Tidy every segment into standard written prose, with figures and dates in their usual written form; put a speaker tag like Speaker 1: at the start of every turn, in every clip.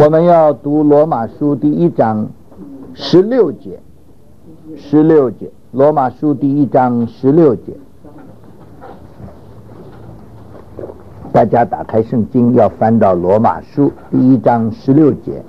Speaker 1: 我们要读罗马书第1章16节，16节，罗马书第1章16节。大家打开圣经，要翻到罗马书第1章16节。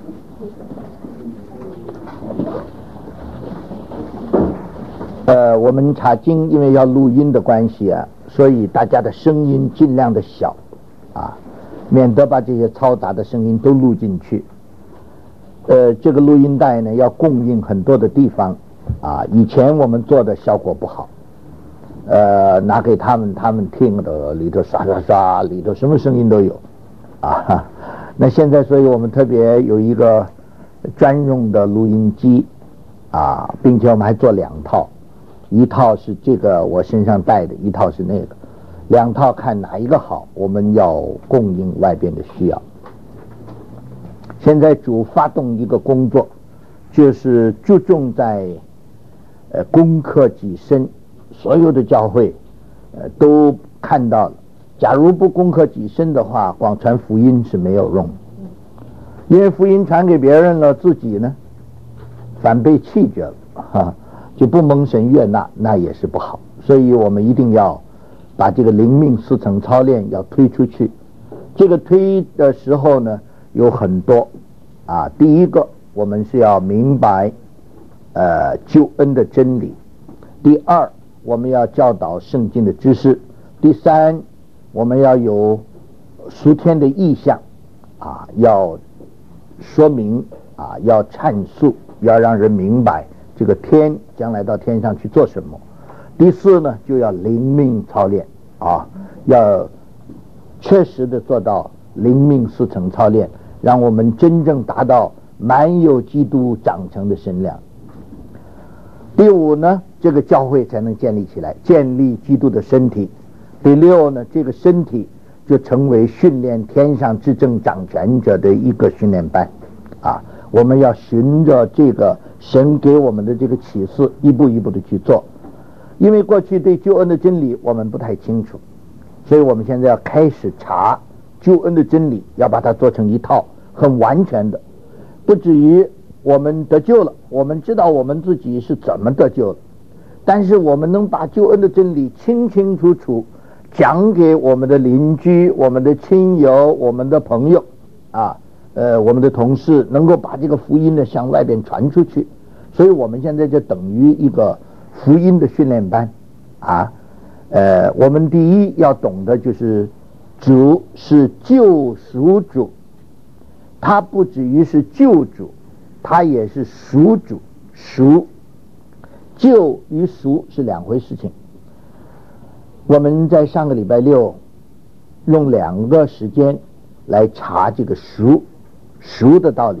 Speaker 1: 我们查经因为要录音的关系啊，所以大家的声音尽量的小啊，免得把这些嘈杂的声音都录进去。这个录音带呢要供应很多的地方啊，以前我们做的效果不好，拿给他们听的，里头刷刷刷，里头什么声音都有啊。那现在所以我们特别有一个专用的录音机啊，并且我们还做2套，一套是这个我身上带的，一套是那个，2套看哪一个好，我们要供应外边的需要。现在主发动一个工作，就是注重在攻克己身，所有的教会都看到了，假如不攻克己身的话，光传福音是没有用，因为福音传给别人了，自己呢反被弃绝了就不蒙神悦纳，那也是不好。所以我们一定要把这个灵命4层操练要推出去。这个推的时候呢有很多啊，第一个我们是要明白救恩的真理，第2我们要教导圣经的知识，第3我们要有属天的意象啊，要说明啊，要阐述，要让人明白这个天将来到天上去做什么。第4呢就要灵命操练啊，要确实的做到灵命4层操练，让我们真正达到满有基督长成的身量。第5呢，这个教会才能建立起来，建立基督的身体。第6呢，这个身体就成为训练天上至正掌权者的一个训练班啊。我们要循着这个神给我们的这个启示，一步一步的去做。因为过去对救恩的真理我们不太清楚，所以我们现在要开始查救恩的真理，要把它做成一套很完全的，不至于我们得救了，我们知道我们自己是怎么得救的，但是我们能把救恩的真理清清楚楚讲给我们的邻居、我们的亲友、我们的朋友啊，我们的同事，能够把这个福音呢向外边传出去。所以我们现在就等于一个福音的训练班啊。我们第一要懂得就是主是救赎主，他不止于是救主，他也是赎主。赎救与赎是2回事情。我们在上个礼拜6用2个时间来查这个赎的道理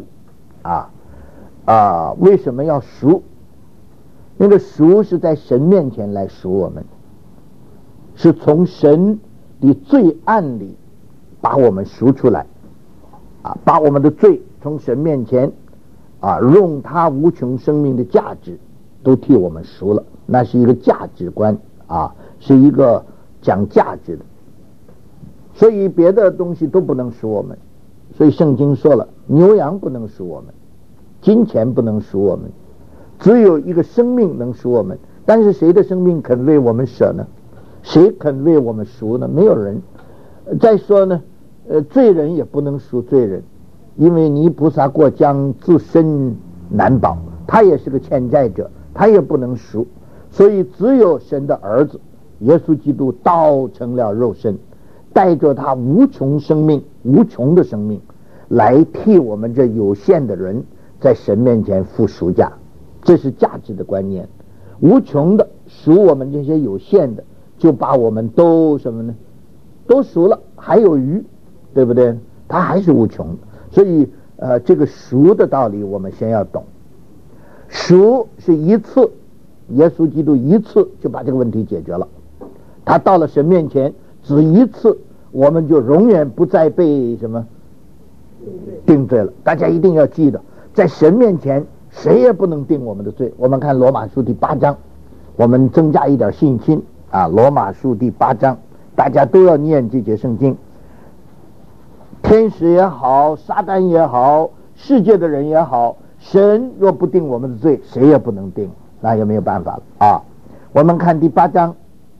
Speaker 1: 为什么要赎？那个赎是在神面前来赎我们，是从神的罪案里把我们赎出来把我们的罪从神面前用他无穷生命的价值都替我们赎了。那是一个价值观是一个讲价值的，所以别的东西都不能赎我们。所以圣经说了，牛羊不能赎我们，金钱不能赎我们，只有一个生命能赎我们。但是谁的生命肯为我们舍呢？谁肯为我们赎呢？没有人。再说呢罪人也不能赎罪人，因为泥菩萨过江自身难保，他也是个欠债者，他也不能赎。所以只有神的儿子耶稣基督道成了肉身，带着他无穷生命，无穷的生命来替我们这有限的人在神面前付赎价。这是价值的观念。无穷的赎我们这些有限的，就把我们都什么呢？都赎了，还有余，对不对？他还是无穷的。所以这个赎的道理我们先要懂。赎是一次，耶稣基督一次就把这个问题解决了。他到了神面前只一次，我们就永远不再被什么定罪了。大家一定要记得，在神面前谁也不能定我们的罪。我们看罗马书第8章，我们增加一点信心罗马书第8章，大家都要念这节圣经。天使也好，撒旦也好， 世界的人也好，神若不定我们的罪，谁也不能定，那也没有办法了啊。我们看第8章，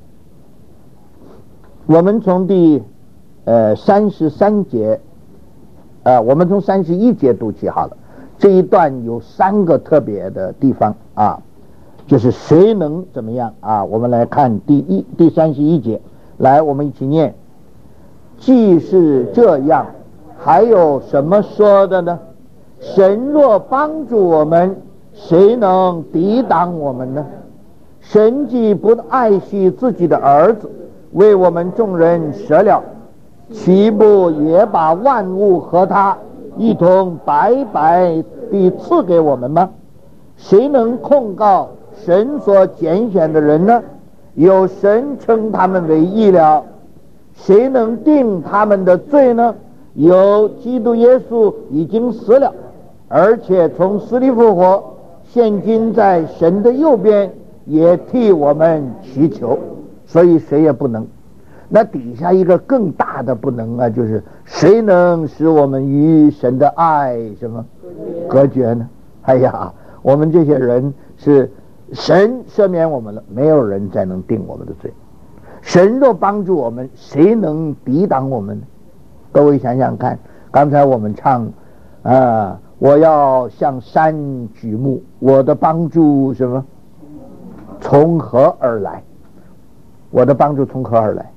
Speaker 1: 我们从第33节，我们从31节读起好了。这一段有3个特别的地方啊，就是谁能怎么样啊？我们来看第31节，来，我们一起念。既是这样，还有什么说的呢？神若帮助我们，谁能抵挡我们呢？神既不爱惜自己的儿子，为我们众人舍了，岂不也把万物和他一同白白地赐给我们吗？谁能控告神所拣选的人呢？有神称他们为义了。谁能定他们的罪呢？有基督耶稣已经死了，而且从死里复活，现今在神的右边，也替我们祈求，所以谁也不能。那底下一个更大的不能啊，就是谁能使我们与神的爱什么隔绝呢？哎呀，我们这些人是神赦免我们了，没有人再能定我们的罪。神若帮助我们，谁能抵挡我们呢？各位想想看，刚才我们唱我要向山举目，我的帮助什么从何而来？我的帮助从何而来？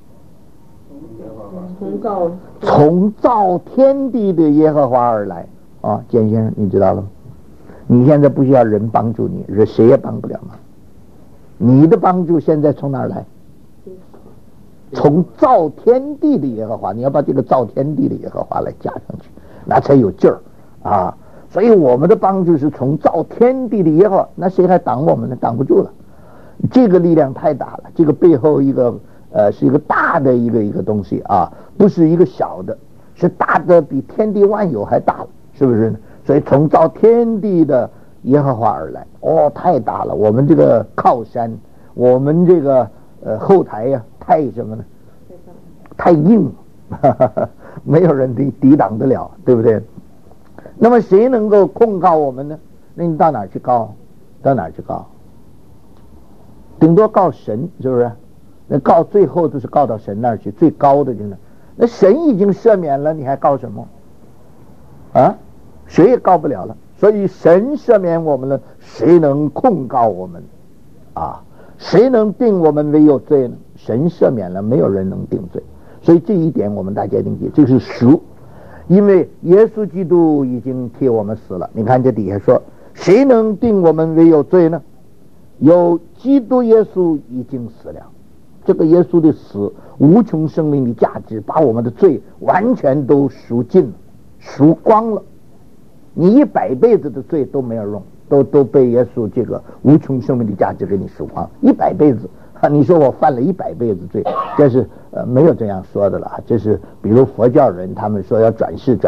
Speaker 1: 从造天地的耶和华而来啊！简先生，你知道了吗？你现在不需要人帮助你，谁也帮不了吗？你的帮助现在从哪儿来？从造天地的耶和华，你要把这个造天地的耶和华来加上去，那才有劲儿啊！所以我们的帮助是从造天地的耶和华，那谁还挡我们呢？挡不住了。这个力量太大了，这个背后一个是一个大的一个东西啊，不是一个小的，是大的比天地万有还大了，是不是呢？所以从造天地的耶和华而来，太大了。我们这个靠山，我们这个后台呀，太什么呢？太硬了，没有人抵挡得了，对不对？那么谁能够控告我们呢？那你到哪儿去告？到哪儿去告？顶多告神，是不是？那告最后都是告到神那儿去，最高的就是那神已经赦免了，你还告什么啊？谁也告不了了。所以神赦免我们了，谁能控告我们啊？谁能定我们为有罪呢？神赦免了，没有人能定罪。所以这一点我们大家定记，这是赎，因为耶稣基督已经替我们死了。你看这底下说，谁能定我们为有罪呢？有基督耶稣已经死了。这个耶稣的死，无穷生命的价值，把我们的罪完全都赎尽了，赎光了。你100辈子的罪都没有用，都被耶稣这个无穷生命的价值给你赎光，100辈子啊！你说我犯了100辈子罪，这是没有这样说的了。这是比如佛教人，他们说要转世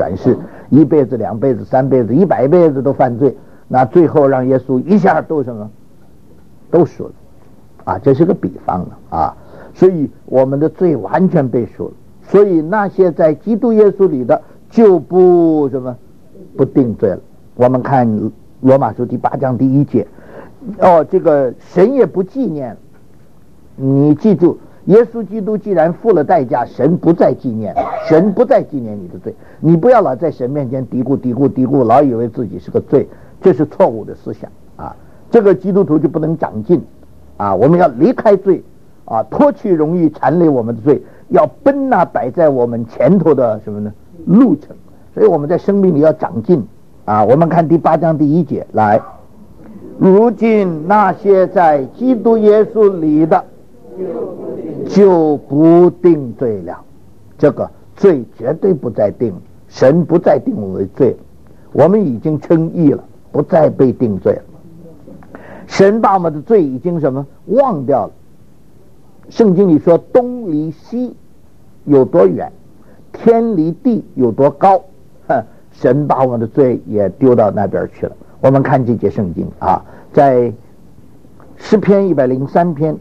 Speaker 1: ，1辈子、2辈子、3辈子、100辈子都犯罪，那最后让耶稣一下都什么都赎了啊！这是个比方了啊！所以我们的罪完全被赎了，所以那些在基督耶稣里的就不不定罪了。我们看罗马书第8章第1节，这个神也不纪念。你记住，耶稣基督既然付了代价，神不再纪念你的罪。你不要老在神面前嘀咕，老以为自己是个罪，这是错误的思想啊！这个基督徒就不能长进啊！我们要离开罪啊，脱去容易缠累我们的罪，要奔那摆在我们前头的什么呢？路程。所以我们在生命里要长进啊！我们看第8章第1节来，如今那些在基督耶稣里的就不定罪了。这个罪绝对不再定，神不再定我们为罪，我们已经称义了，不再被定罪了。神把我们的罪已经什么忘掉了。圣经里说，东离西有多远，天离地有多高，神把我们的罪也丢到那边去了。我们看这节圣经啊，在诗篇103篇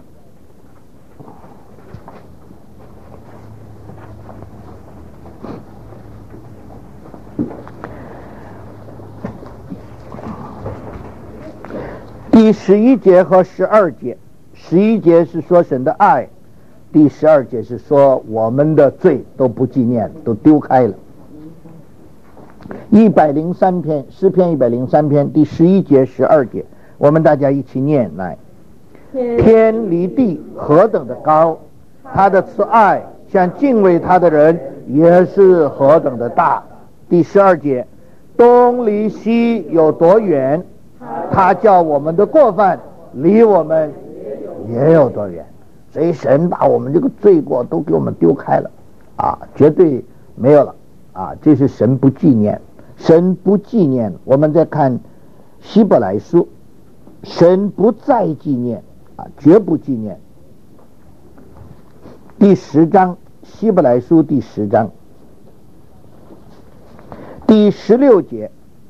Speaker 1: 第11节和12节，11节是说神的爱，第12节是说我们的罪都不纪念，都丢开了。103篇，诗篇103篇第11节12节，我们大家一起念来。天离地何等的高，他的慈爱像敬畏他的人也是何等的大。第12节，东离西有多远，他叫我们的过犯离我们也有多远。所以神把我们这个罪过都给我们丢开了啊，绝对没有了啊，这是神不纪念，神不纪念。我们再看希伯来书，神不再纪念啊，绝不纪念。第10章，希伯来书第10章第16节，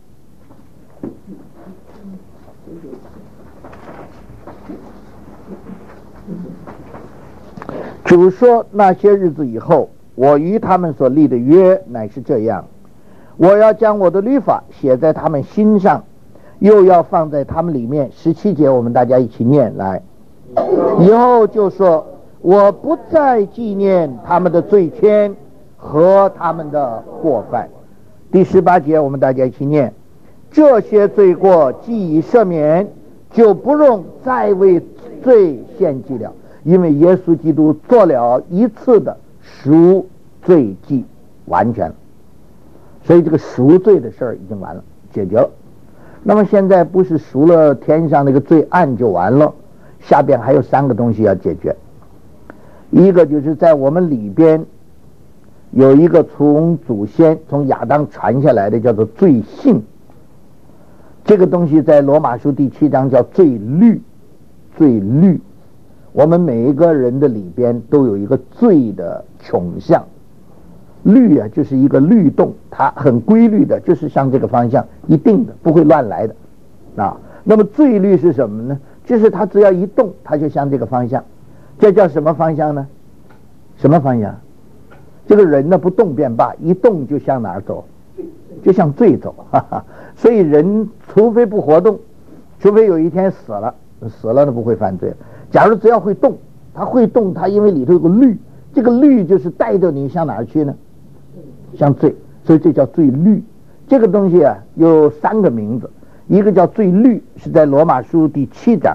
Speaker 1: 主说，那些日子以后，我与他们所立的约乃是这样，我要将我的律法写在他们心上，又要放在他们里面。17节我们大家一起念来。以后就说，我不再纪念他们的罪愆和他们的过犯。第18节我们大家一起念，这些罪过既已赦免，就不用再为罪献祭了，因为耶稣基督做了一次的赎罪祭，完全了。所以这个赎罪的事儿已经完了，解决了。那么现在不是赎了天上那个罪案就完了，下边还有3个东西要解决。一个就是在我们里边有一个从祖先从亚当传下来的叫做罪性，这个东西在罗马书第7章叫罪律。罪律，我们每一个人的里边都有一个罪的倾向。律啊，就是一个律动，它很规律的，就是向这个方向一定的，不会乱来的啊。那么罪律是什么呢？就是它只要一动，它就向这个方向。这叫什么方向呢？什么方向？这个人呢不动便罢，一动就向哪儿走？就向罪走。哈哈。所以人除非不活动，除非有一天死了呢不会犯罪。假如只要会动，他会动，他因为里头有个律，这个律就是带着你向哪儿去呢？向罪。所以这叫罪律。这个东西啊有3个名字，一个叫罪律，是在罗马书第7章。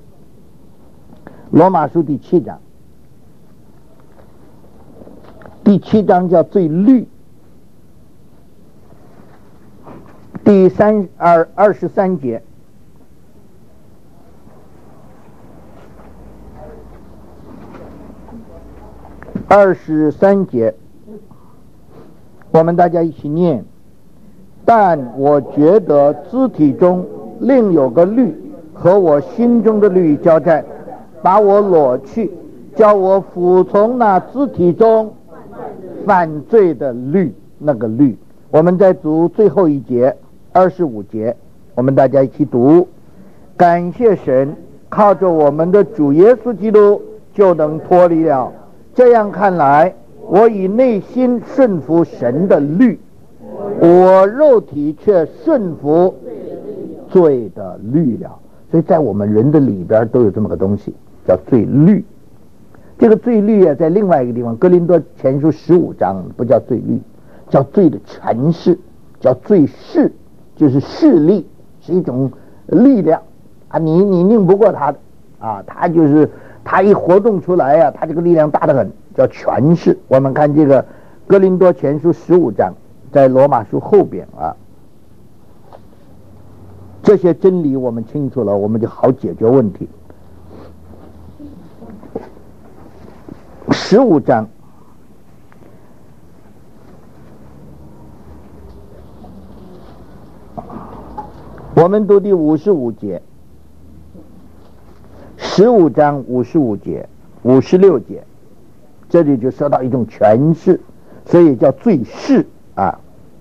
Speaker 1: 罗马书第7章，第7章叫罪律。第23节，我们大家一起念。但我觉得肢体中另有个律和我心中的律交战，把我裸去，叫我服从那肢体中犯罪的律，那个律。我们再读最后一节25节，我们大家一起读。感谢神，靠着我们的主耶稣基督就能脱离了。这样看来，我以内心顺服神的律，我肉体却顺服罪的律了。所以在我们人的里边都有这么个东西叫罪律。这个罪律啊，在另外一个地方哥林多前书15章不叫罪律，叫罪的权势，叫罪势，就是势力，是一种力量啊，你拧不过他的啊，他就是他一活动出来啊，他这个力量大得很，叫权势。我们看这个哥林多前书15章，在罗马书后边啊，这些真理我们清楚了，我们就好解决问题。15章我们读第55节，15章55节、56节，这里就说到一种权势，所以叫罪势啊。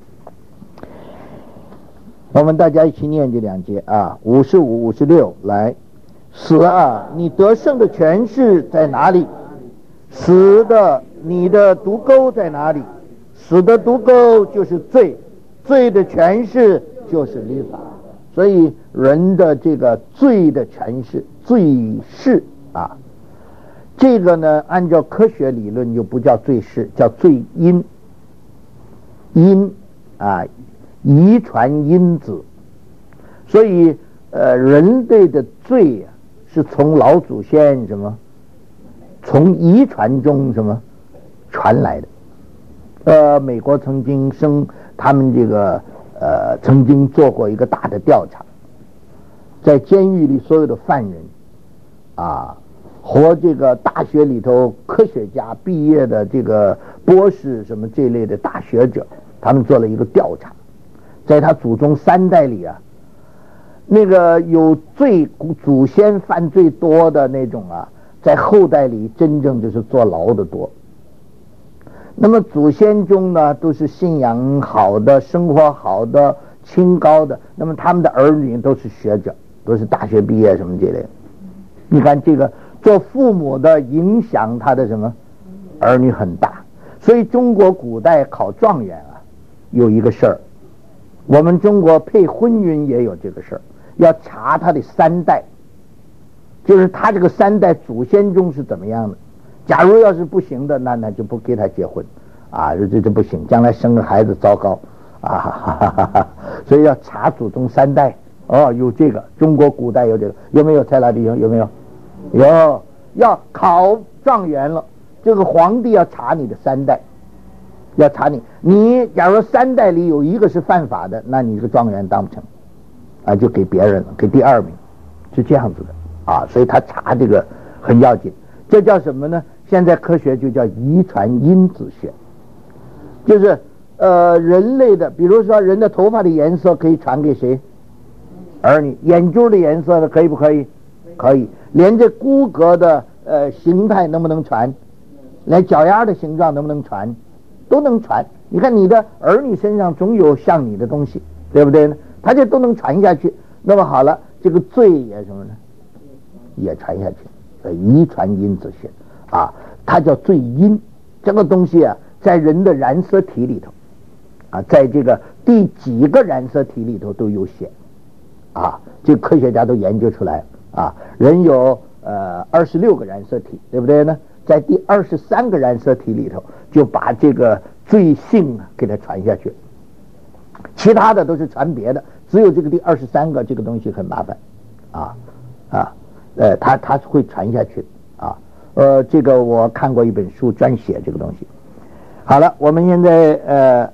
Speaker 1: 我们大家一起念这2节啊，55、56，来。死啊，你得胜的权势在哪里？死的，你的毒钩在哪里？死的毒钩就是罪，罪的权势就是律法。 所以人的这个罪的诠释，罪是啊，这个呢，按照科学理论就不叫罪是，叫罪因。因啊，遗传因子。所以人类的罪啊，是从老祖先什么，从遗传中什么传来的。美国曾经他们这个曾经做过一个大的调查，在监狱里所有的犯人啊，和这个大学里头科学家毕业的这个博士什么这类的大学者，他们做了一个调查，在他祖宗3代里啊，那个有祖先犯罪多的那种啊，在后代里真正就是坐牢的多。那么祖先中呢，都是信仰好的，生活好的，清高的，那么他们的儿女都是学者，都是大学毕业什么之类的。你看这个做父母的影响他的什么儿女很大。所以中国古代考状元啊，有一个事儿，我们中国配婚姻也有这个事儿，要查他的3代，就是他这个3代祖先中是怎么样的。假如要是不行的，那就不给他结婚啊，这不行，将来生个孩子糟糕啊，所以要查祖宗3代。哦，有这个，中国古代有这个，有没有？蔡老弟兄有没有？有。要考状元了，这个皇帝要查你的3代，要查你假如3代里有一个是犯法的，那你这个状元当不成啊，就给别人了，给第2名，是这样子的啊。所以他查这个很要紧。这叫什么呢？现在科学就叫遗传因子学，就是人类的，比如说人的头发的颜色可以传给谁？儿女。眼珠的颜色呢，可以不可以？可以。连这骨骼的形态能不能传？连脚丫的形状能不能传？都能传。你看你的儿女身上总有像你的东西，对不对呢？他这都能传下去。那么好了，这个罪也什么呢？也传下去。遗传因子学啊，它叫罪因。这个东西啊，在人的染色体里头啊，在这个第几个染色体里头都有写啊，这科学家都研究出来啊。人有26个染色体，对不对呢？在第23个染色体里头，就把这个罪性啊给它传下去，其他的都是传别的，只有这个第23个这个东西很麻烦啊。它会传下去啊。这个我看过一本书专写这个东西。好了，我们现在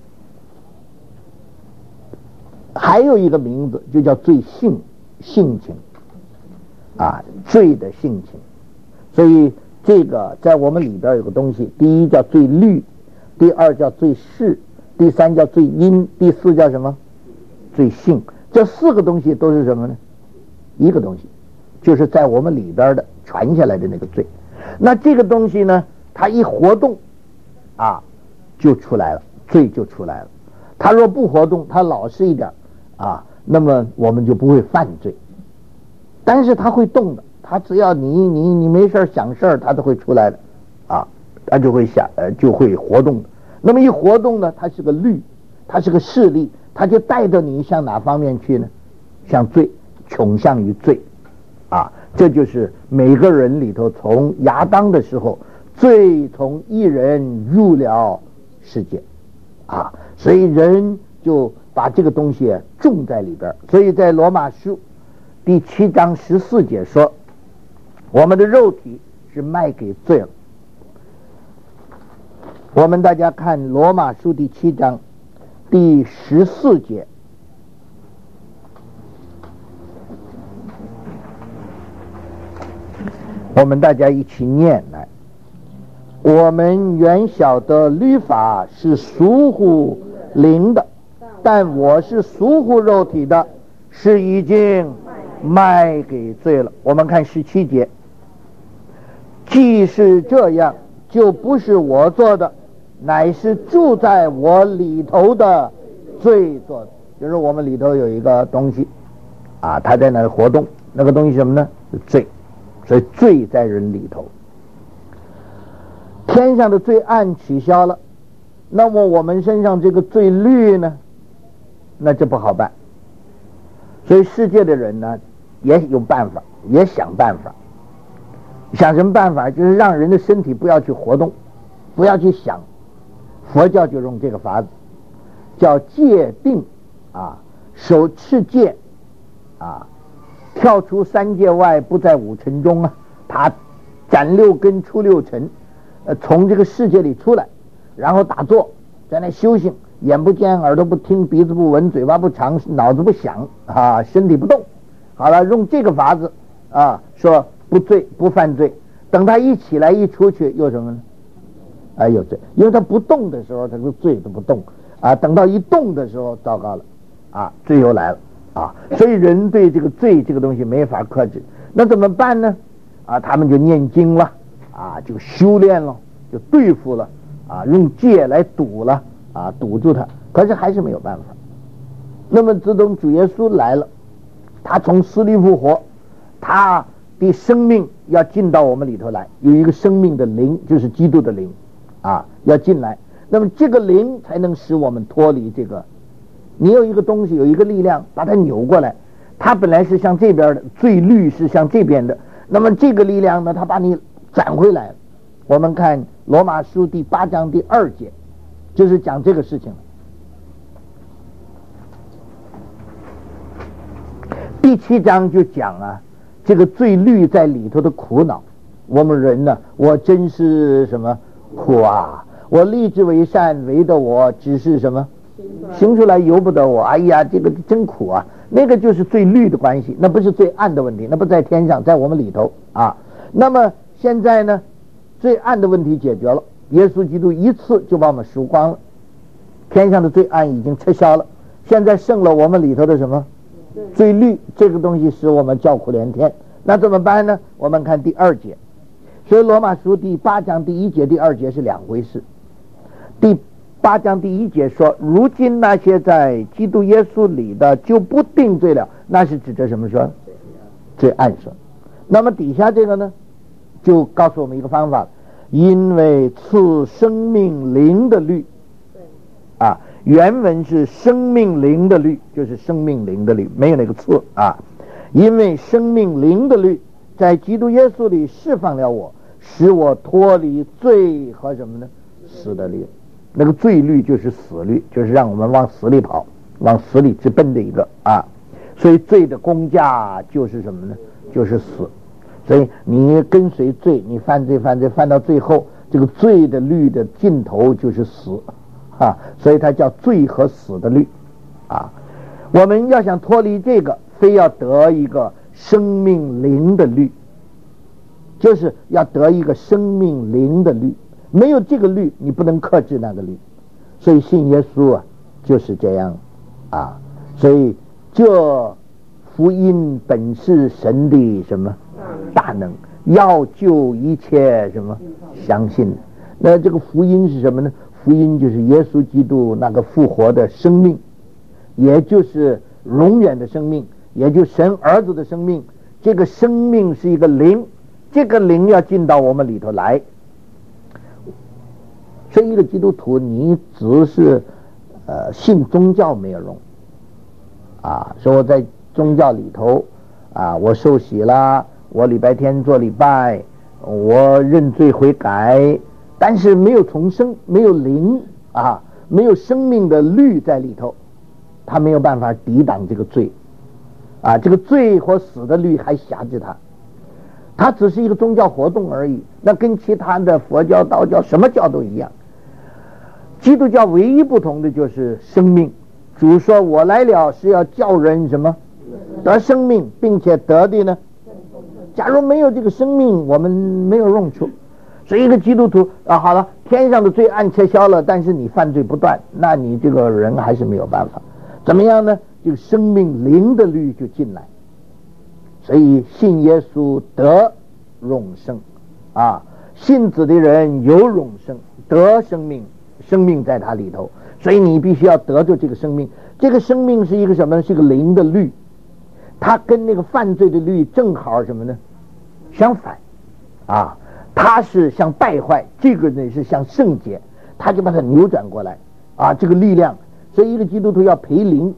Speaker 1: 还有一个名字，就叫罪性情啊，罪的性情。所以这个在我们里边有个东西，第一叫罪律，第2叫罪事，第3叫罪因，第4叫什么？罪性。这4个东西都是什么呢？一个东西，就是在我们里边的传下来的那个罪。那这个东西呢，它一活动啊，就出来了，罪就出来了。它若不活动，它老实一点啊，那么我们就不会犯罪。但是它会动的，它只要你没事想事儿，它都会出来的啊，它就会就会活动的。那么一活动呢，它是个律，它是个势力，它就带着你向哪方面去呢？向罪，倾向于罪啊。这就是每个人里头，从亚当的时候，罪从一人入了世界啊，所以人就把这个东西种在里边。所以在罗马书第7章14节说，我们的肉体是卖给罪了。我们大家看罗马书第7章第14节，我们大家一起念来。我们原晓得律法是属乎灵的，但我是属乎肉体的，是已经卖给罪了。我们看17节，既是这样，就不是我做的，乃是住在我里头的罪做的。就是我们里头有一个东西啊，它在那里活动，那个东西什么呢？是罪。所以罪在人里头，天上的罪案取消了，那么我们身上这个罪律呢，那这不好办。 所以世界的人呢，也有办法，也想办法。想什么办法？就是让人的身体不要去活动，不要去想。佛教就用这个法子，叫戒定啊，手持戒啊，跳出三界外，不在五尘中啊，他斩六根，出六尘，从这个世界里出来，然后打坐，在那修行，眼不见，耳朵不听，鼻子不闻，嘴巴不尝，脑子不想啊，身体不动。好了，用这个法子啊，说不罪不犯罪。等他一起来一出去，又什么呢？有罪，因为他不动的时候，他个罪都不动啊。等到一动的时候，糟糕了啊，罪又来了啊。所以人对这个罪这个东西没法克制，那怎么办呢？啊，他们就念经了啊，就修炼了，就对付了啊，用戒来堵了啊，堵住他。可是还是没有办法。那么自从主耶稣来了，他从死里复活，他的生命要进到我们里头来，有一个生命的灵，就是基督的灵啊，要进来。那么这个灵才能使我们脱离这个。你有一个东西，有一个力量把它扭过来，它本来是向这边的，罪律是向这边的，那么这个力量呢，它把你转回来了。我们看罗马书第8章第2节，就是讲这个事情了。第7章就讲啊，这个罪律在里头的苦恼。我们人呢，我真是什么苦啊！我立志为善，为的我只是什么行出来由不得我。哎呀，这个真苦啊！那个就是罪律的关系，那不是罪暗的问题，那不在天上，在我们里头啊。那么现在呢，罪暗的问题解决了，耶稣基督一次就把我们赎光了，天上的罪暗已经撤销了，现在剩了我们里头的什么罪律，这个东西使我们叫苦连天。那怎么办呢？我们看第2节。所以罗马书第8章第1节第2节是两回事。第8章第1节说，如今那些在基督耶稣里的就不定罪了，那是指着什么说？罪暗说。那么底下这个呢，就告诉我们一个方法，因为赐生命灵的律啊，原文是生命灵的律，就是生命灵的律，没有那个赐啊。因为生命灵的律在基督耶稣里释放了我，使我脱离罪和什么呢？死的律。那个罪律就是死律，就是让我们往死里跑，往死里直奔的一个啊。所以罪的工价就是什么呢？就是死。所以你跟随罪，你犯罪犯到最后，这个罪的律的尽头就是死啊。所以它叫罪和死的律啊。我们要想脱离这个，非要得一个生命灵的律，就是要得一个生命灵的律。没有这个律，你不能克制那个律。所以信耶稣啊，就是这样啊。所以这福音本是神的什么大能，要救一切什么相信的。那这个福音是什么呢？福音就是耶稣基督那个复活的生命，也就是永远的生命，也就是神儿子的生命。这个生命是一个灵，这个灵要进到我们里头来。所以一个基督徒，你只是信宗教没有用啊。说我在宗教里头啊，我受洗了，我礼拜天做礼拜，我认罪悔改，但是没有重生，没有灵啊，没有生命的律在里头，他没有办法抵挡这个罪啊。这个罪或死的律还辖制他，它只是一个宗教活动而已，那跟其他的佛教、道教什么教都一样。基督教唯一不同的就是生命。主说我来了是要叫人什么得生命，并且得的呢，假如没有这个生命，我们没有用处。所以一个基督徒啊，好了，天上的罪案撤销了，但是你犯罪不断，那你这个人还是没有办法。怎么样呢？这个生命灵的律就进来。所以信耶稣得永生啊，信子的人有永生，得生命，生命在他里头。所以你必须要得着这个生命。这个生命是一个什么呢？是一个灵的律，它跟那个犯罪的律正好什么呢？相反啊，它是像败坏，这个呢是像圣洁，它就把它扭转过来啊，这个力量。所以一个基督徒要培灵，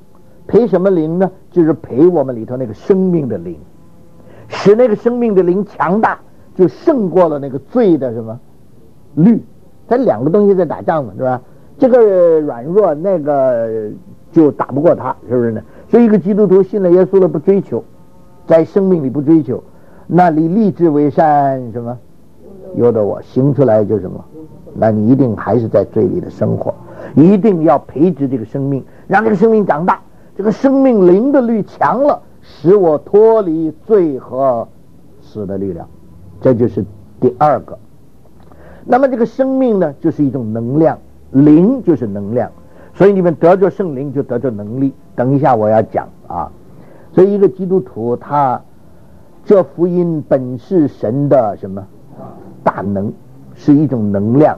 Speaker 1: 陪什么灵呢？就是陪我们里头那个生命的灵，使那个生命的灵强大，就胜过了那个罪的什么律。它两个东西在打仗嘛，是吧？这个软弱，那个就打不过他，是不是呢？所以一个基督徒信了耶稣了，不追求，在生命里不追求，那你立志为善什么由得我，行出来就什么，那你一定还是在罪里的生活。一定要培植这个生命，让这个生命长大，这个生命灵的律强了，使我脱离罪和死的力量。这就是第二个。那么这个生命呢，就是一种能量，灵就是能量，所以你们得着圣灵就得着能力。等一下我要讲啊。所以一个基督徒他这福音本是神的什么大能，是一种能量。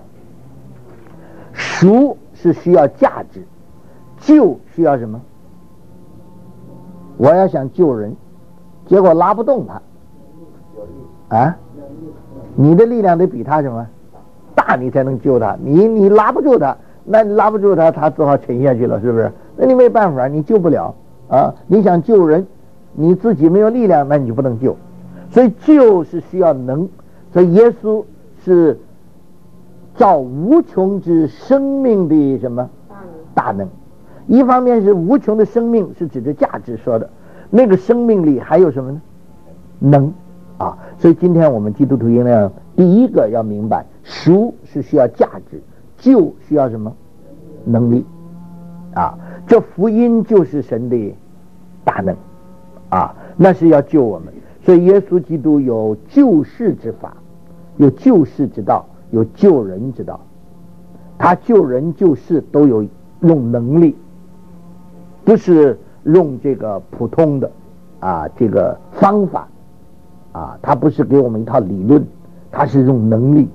Speaker 1: 赎是需要价值，救需要什么？我要想救人，结果拉不动他啊，你的力量得比他什么大，你才能救他。你拉不住他，那你拉不住他，他只好沉下去了，是不是？那你没办法，你救不了啊。你想救人，你自己没有力量，那你就不能救。所以救是需要能，所以耶稣是造无穷之生命的什么大能。一方面是无穷的生命，是指着价值说的，那个生命里还有什么呢？能啊。所以今天我们基督徒应该第一个要明白，赎是需要价值，救需要什么能力啊。这福音就是神的大能啊，那是要救我们。所以耶稣基督有救世之法，有救世之道，有救人之道。他救人救世都有用能力，不是用这个普通的这个方法他不是给我们一套理论，他是用能力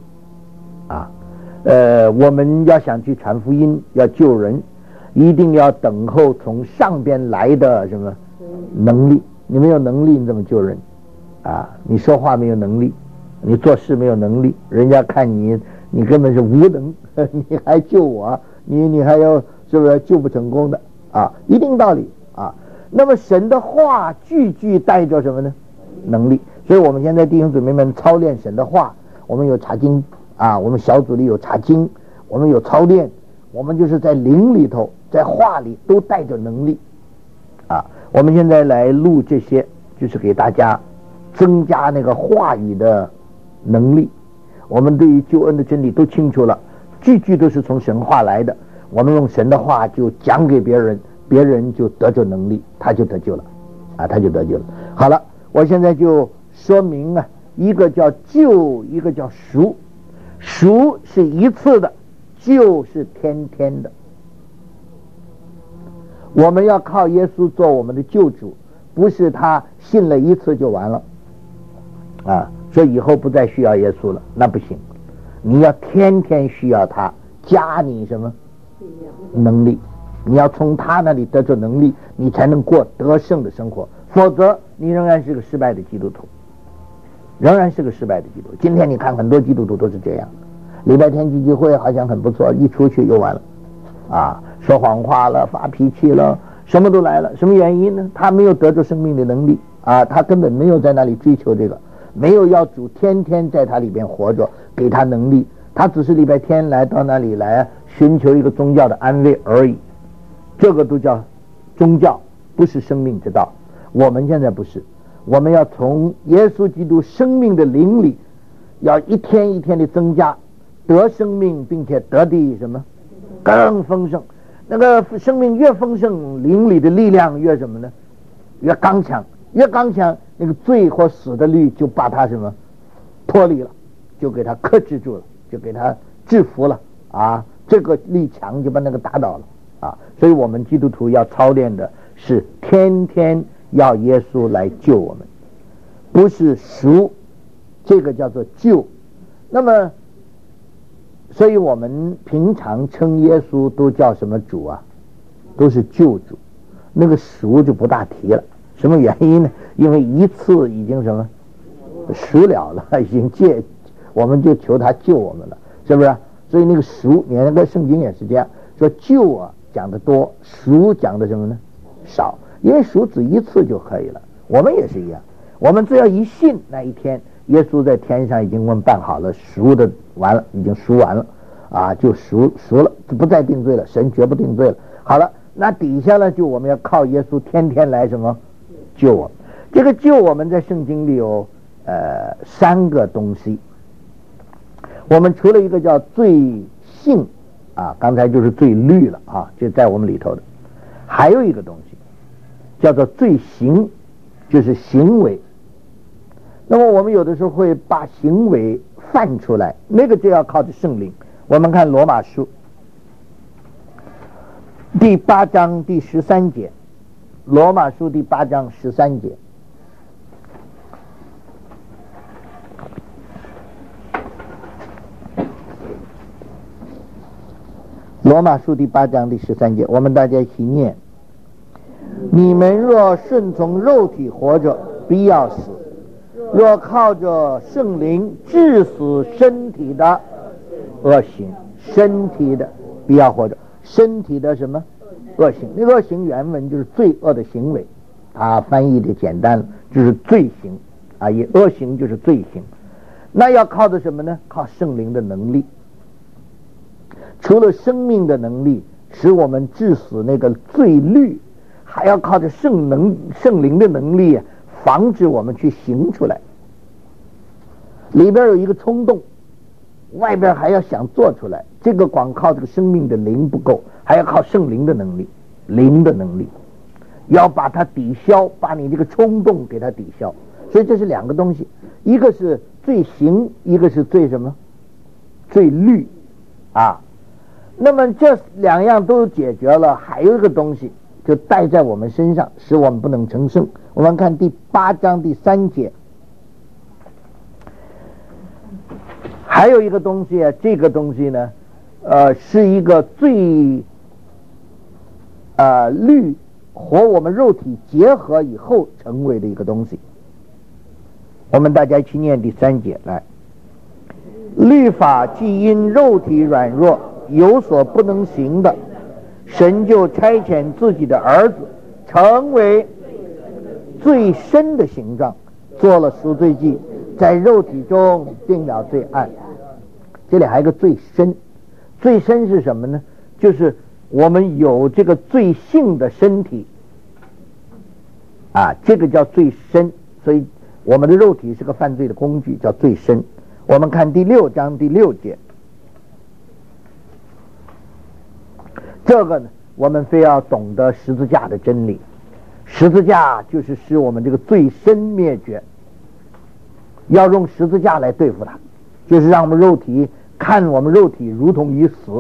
Speaker 1: 我们要想去传福音，要救人，一定要等候从上边来的什么能力。你没有能力，你怎么救人你说话没有能力，你做事没有能力，人家看你根本是无能，你还救我，你还要是不是救不成功的一定道理那么神的话句句带着什么呢？能力。所以我们现在弟兄姊妹们操练神的话，我们有查经我们小组里有查经，我们有操练，我们就是在灵里头，在话里都带着能力我们现在来录这些，就是给大家增加那个话语的能力。我们对于救恩的真理都清楚了，句句都是从神话来的，我们用神的话就讲给别人，别人就得着能力，他就得救了他就得救了。好了，我现在就说明一个叫救，一个叫赎。赎是一次的，救是天天的。我们要靠耶稣做我们的救主，不是他信了一次就完了说以后不再需要耶稣了，那不行。你要天天需要他，加你什么能力，你要从他那里得着能力，你才能过得胜的生活，否则你仍然是个失败的基督徒，仍然是个失败的基督徒。今天你看很多基督徒都是这样，礼拜天聚会好像很不错，一出去又完了说谎话了，发脾气了，什么都来了。什么原因呢？他没有得着生命的能力他根本没有在那里追求这个，没有要主天天在他里边活着，给他能力。他只是礼拜天来到那里来寻求一个宗教的安慰而已，这个都叫宗教，不是生命之道。我们现在不是，我们要从耶稣基督生命的灵里，要一天一天的增加，得生命，并且得的什么更丰盛。那个生命越丰盛，灵里的力量越什么呢？越刚强，越刚强，那个罪或死的律就把他什么脱离了，就给他克制住了，就给他制服了这个力强就把那个打倒了所以我们基督徒要操练的是天天要耶稣来救我们，不是赎，这个叫做救。那么所以我们平常称耶稣都叫什么主都是救主，那个赎就不大提了。什么原因呢？因为一次已经什么赎了，已经我们就求他救我们了，是不是？所以那个赎，你看那个圣经也是这样说，救讲的多，赎讲的什么呢？ 少，因为赎子一次就可以了。我们也是一样，我们只要一信，那一天耶稣在天上已经我们办好了，赎的完了，已经赎完了啊，就赎了，不再定罪了，神绝不定罪了。好了，那底下呢，就我们要靠耶稣天天来什么救我们。这个救我们在圣经里有3个东西。我们除了一个叫罪性啊，刚才就是罪律了啊，就在我们里头的，还有一个东西叫做罪行，就是行为。那么我们有的时候会把行为犯出来，那个就要靠着圣灵。我们看罗马书第8章第13节，罗马书第8章13节。罗马书第8章第13节，我们大家一起念：你们若顺从肉体活着，必要死；若靠着圣灵治死身体的恶行，身体的必要活着。身体的什么恶行？那个恶行原文就是罪恶的行为，它翻译的简单了，就是罪行啊，也恶行就是罪行。那要靠的什么呢？靠圣灵的能力。除了生命的能力使我们治死那个罪律，还要靠着圣灵的能力防止我们去行出来。里边有一个冲动，外边还要想做出来，这个光靠这个生命的灵不够，还要靠圣灵的能力，灵的能力要把它抵消，把你这个冲动给它抵消。所以这是2个东西，一个是罪行，一个是罪什么？罪律啊。那么这2样都解决了，还有一个东西就带在我们身上，使我们不能成圣。我们看第8章第3节，还有一个东西这个东西呢是一个罪律和我们肉体结合以后成为的一个东西。我们大家一起念第3节来：律法既因肉体软弱有所不能行的，神就差遣自己的儿子成为最深的形状，做了赎罪祭，在肉体中定了罪案。这里还有一个最深，最深是什么呢？就是我们有这个罪性的身体啊，这个叫最深。所以我们的肉体是个犯罪的工具，叫最深。我们看第6章第6节，这个呢，我们非要懂得十字架的真理。十字架就是使我们这个罪身灭绝，要用十字架来对付它，就是让我们肉体看我们肉体如同于死。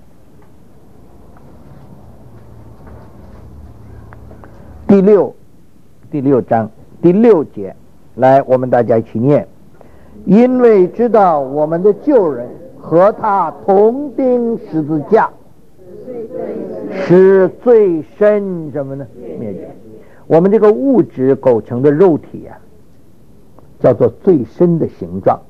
Speaker 1: 第6章第6节，来，我们大家一起念：因为知道我们的救人和他同钉十字架，使罪身什么呢？灭绝。我们这个物质构成的肉体叫做最深的形状。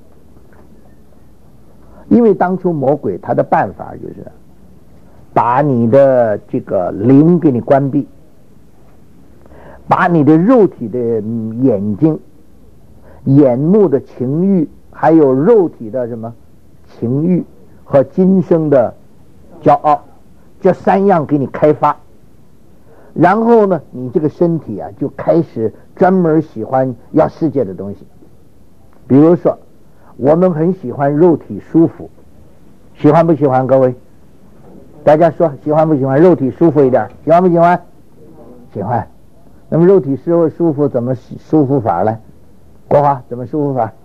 Speaker 1: 因为当初魔鬼他的办法就是把你的这个灵给你关闭，把你的肉体的眼睛、眼目的情欲，还有肉体的什么情欲和今生的骄傲，这3样给你开发。然后呢，你这个身体就开始专门喜欢要世界的东西。比如说我们很喜欢肉体舒服，喜欢不喜欢？各位大家说喜欢不喜欢？肉体舒服一点，喜欢不喜欢？喜欢。那么肉体舒服怎么舒服法呢？国华怎么舒服法？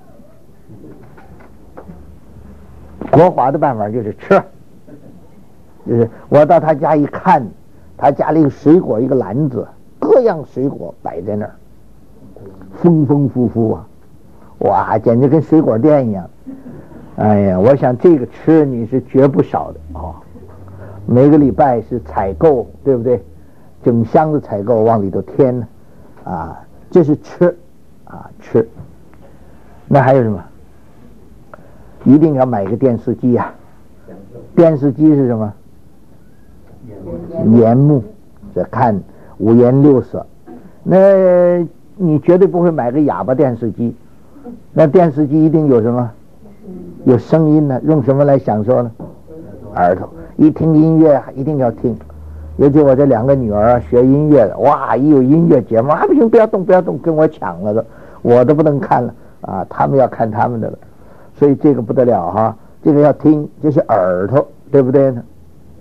Speaker 1: 国华的办法就是吃，就是我到他家一看，他家里有水果一个篮子，各样水果摆在那儿，丰丰富富哇，简直跟水果店一样。哎呀，我想这个吃你是绝不少的每个礼拜是采购，对不对？整箱子采购往里头添呢这是吃吃。那还有什么？一定要买个电视机电视机是什么？眼目。这看五颜六色，那你绝对不会买个哑巴电视机，那电视机一定有什么？有声音呢？用什么来享受呢？耳朵。一听音乐一定要听，尤其我这2个女儿学音乐的，哇，一有音乐节目不行，不要动，不要动，跟我抢了的，我都不能看了啊，他们要看他们的了，所以这个不得了哈，这个要听，这是耳朵，对不对呢？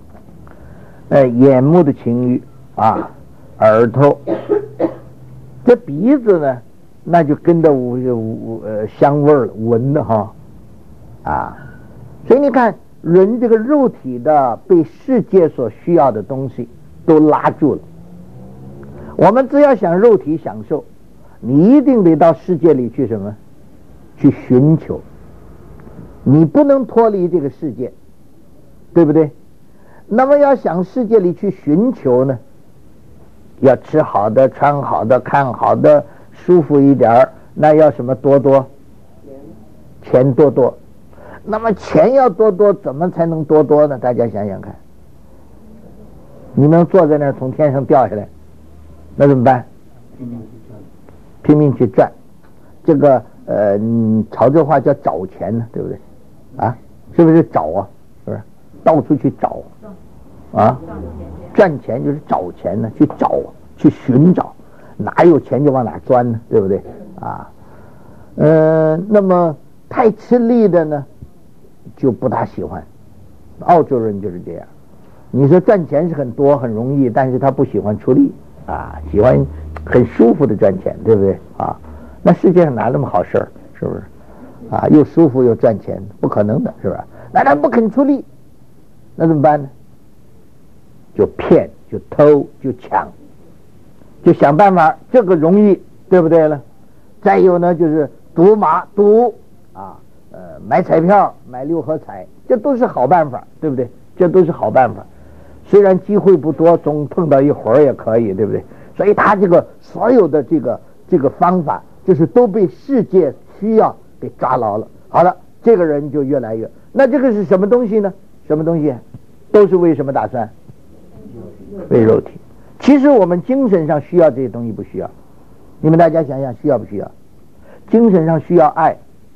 Speaker 1: 眼目的情欲啊，耳朵，这鼻子呢，那就跟着香味儿闻的哈啊，所以你看。人这个肉体的被世界所需要的东西都拉住了，我们只要想肉体享受，你一定得到世界里去什么？去寻求，你不能脱离这个世界，对不对？那么要想世界里去寻求呢，要吃好的，穿好的，看好的，舒服一点，那要什么多？钱多。那么钱要多，怎么才能多呢？大家想想看，你们坐在那儿从天上掉下来，那怎么办？拼命去赚，这个潮州话叫找钱呢，对不对？啊，是不是找啊？是不是？到处去找啊？赚钱就是找钱呢，去找，去寻找，哪有钱就往哪钻呢，对不对？啊，那么太吃力的呢？就不大喜欢，澳洲人就是这样。你说赚钱是很多很容易，但是他不喜欢出力啊，喜欢很舒服的赚钱，对不对啊？那世界上哪那么好事儿，是不是啊？又舒服又赚钱，不可能的，是吧？那他不肯出力，那怎么办呢？就骗，就偷，就抢，就想办法，这个容易，对不对了？再有呢，就是赌马赌啊。买彩票，买6合彩，这都是好办法，对不对？这都是好办法，虽然机会不多，总碰到一会儿也可以，对不对？所以他这个所有的这个方法，就是都被世界需要给抓牢了。好了，这个人就越来越，那这个是什么东西呢？什么东西？都是为什么打算？为肉体。其实我们精神上需要这些东西，不需要？你们大家想想，需要不需要？精神上需要爱。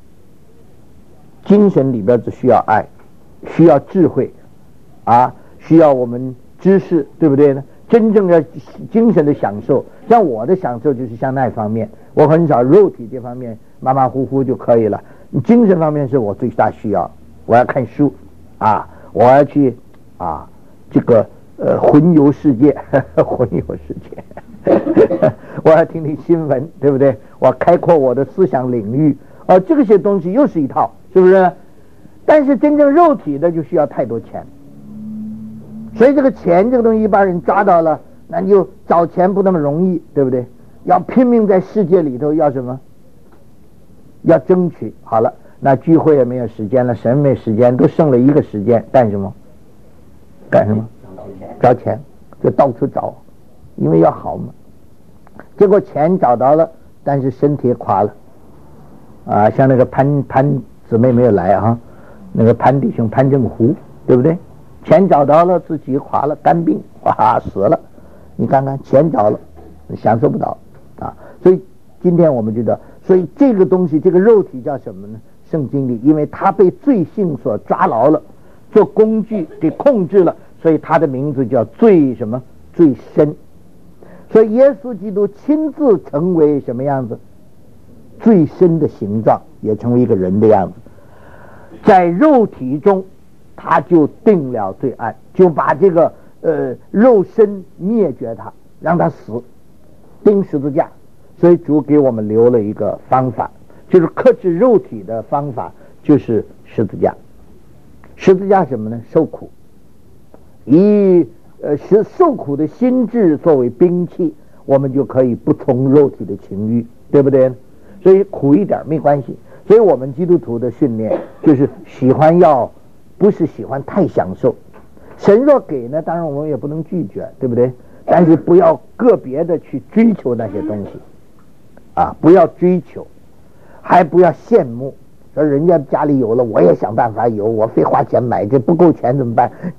Speaker 1: 精神里边只需要爱，需要智慧啊，需要我们知识，对不对呢？真正的精神的享受，像我的享受就是像那方面，我很少肉体这方面马马虎虎就可以了，精神方面是我最大需要。我要看书啊，我要去啊这个环游世界环游世界我要听听新闻，对不对？我要开阔我的思想领域这些东西又是一套，是不是？但是真正肉体的就需要太多钱，所以这个钱这个东西一般人抓到了，那你就找钱不那么容易，对不对？要拼命在世界里头要什么？要争取。好了，那聚会也没有时间了，神没时间，都剩了一个时间，干什么？干什么？找钱，就到处找，因为要好嘛。结果钱找到了，但是身体也垮了啊，像那个潘姊妹没有来啊，那个潘弟兄潘正湖，对不对？钱找到了，自己垮了，肝病，哇，死了。你看看，钱找了，享受不到啊。所以今天我们觉得，所以这个东西，这个肉体叫什么呢？圣经里，因为它被罪性所抓牢了，做工具给控制了，所以它的名字叫罪什么？罪深。所以耶稣基督亲自成为什么样子？最深的形状，也成为一个人的样子，在肉体中他就定了罪案，就把这个肉身灭绝他，让他死，钉十字架。所以主给我们留了一个方法，就是克制肉体的方法，就是十字架。十字架什么呢？受苦，以受苦的心智作为兵器，我们就可以不从肉体的情欲，对不对？所以苦一点没关系。所以我们基督徒的训练就是喜欢不是喜欢太享受。神若给呢，当然我们也不能拒绝，对不对？但是不要个别的去追求那些东西啊，不要追求，还不要羡慕。说人家家里有了，我也想办法有，我非花钱买，这不够钱怎么办？借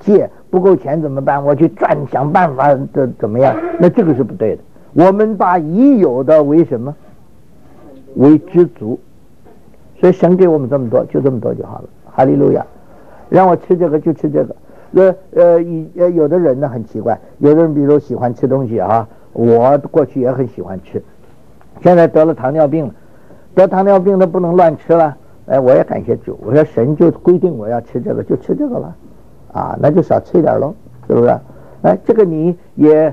Speaker 1: 不够钱怎么办？我去想办法怎么样？那这个是不对的。我们把已有的为什么？为知足。所以神给我们这么多，就这么多就好了。哈利路亚！让我吃这个就吃这个。有的人呢很奇怪，有的人比如喜欢吃东西啊，我过去也很喜欢吃，现在得了糖尿病了，得糖尿病的不能乱吃了。我也感谢主，我说神就规定我要吃这个就吃这个了，啊，那就少吃一点喽，是不是？这个你也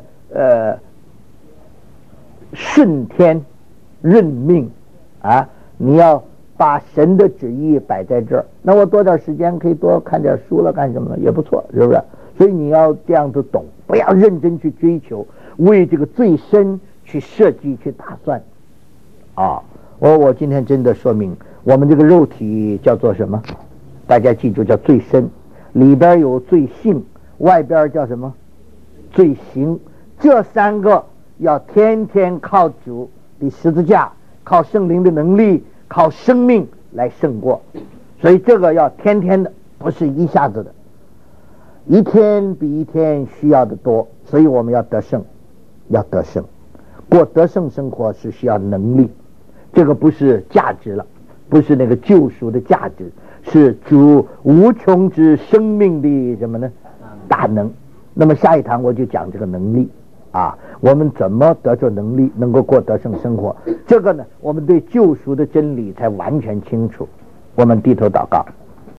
Speaker 1: 顺天认命啊，你要把神的旨意摆在这儿，那我多点时间可以多看点书了，干什么了也不错，是不是？所以你要这样子懂，不要认真去追求，为这个最深去设计去打算啊。我今天真的说明，我们这个肉体叫做什么？大家记住，叫最深，里边有最性，外边叫什么？最行。这三个要天天靠主的十字架，靠圣灵的能力，靠生命来胜过。所以这个要天天的，不是一下子的，一天比一天需要的多。所以我们要得胜，要得胜。过得胜生活是需要能力，这个不是价值了，不是那个救赎的价值，是主无穷之生命的什么呢？大能。那么下一堂我就讲这个能力啊，我们怎么得着能力，能够过得胜生活？这个呢，我们对救赎的真理才完全清楚。我们低头祷告。